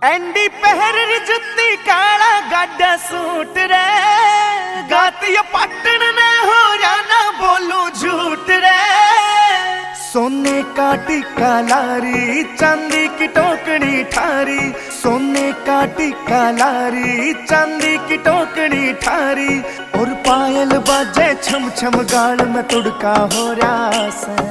Andy पहर जुत्ती काला गाडा सूट रे गाती पटन ने हो जाना बोलू झूठ रे। सोने का टिक्का लारी चांदी की टोकरी ठारी, सोने का टिक्का लारी चांदी की टोकरी ठारी। और पायल बाजे छम छम गाल में तुड़का हो रहा से।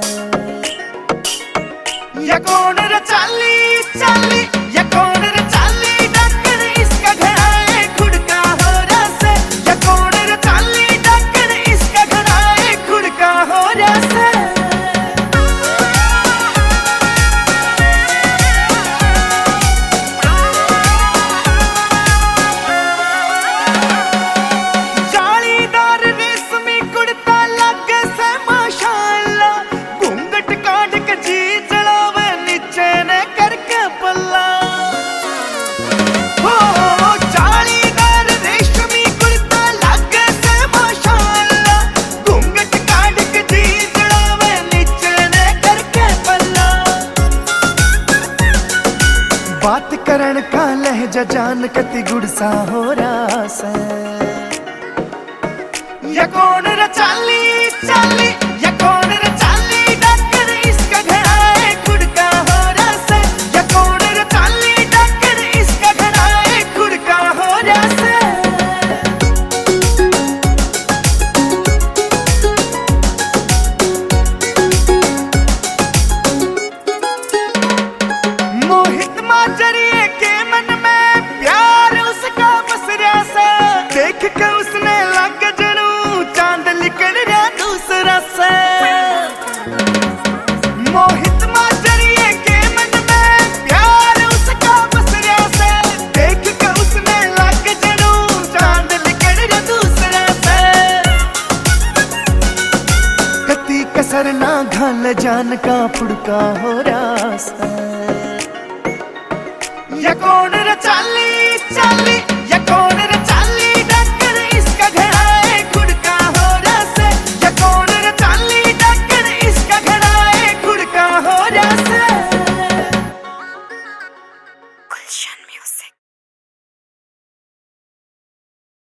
या कौन रे चाली चाली, या कौन रे चाली डकर इसका घड़ा है खुड़का हो रहा से। या कौन रे चाली डकर इसका घड़ा है खुड़का हो रहा से। जालीदार रेशमी कुर्ता लगे से माशाअल्लाह, घूंघट काट के जी चढ़ावे नीचे ने करके पल्ला। हो जालीदार रेशमी कुर्ता लगे से माशाअल्लाह, घूंघट काट के जी चढ़ावे नीचे ने करके पल्ला। बात करण का लहजा जान कति गुड़सा हो रहा से। या कौन रे चाली चाली, या कौन रे चाली डकर इसका घड़ा है खुड़का हो रहा से। या कौन रे चाली डकर इसका घड़ा है खुड़का हो रहा से। मोहित माजरिए के मन में प्यार उसका बस रहा सा। देख के उसने लग जड़ू चांद लिकड़ रहा दूसरा से। मोहित माजरिए के मन में प्यार उसका बस रहा सा। देख के उसने लग जड़ू चांद लिकड़ रहा दूसरा से। कति कसर ना घाल जान का फुड़का हो रहा सा।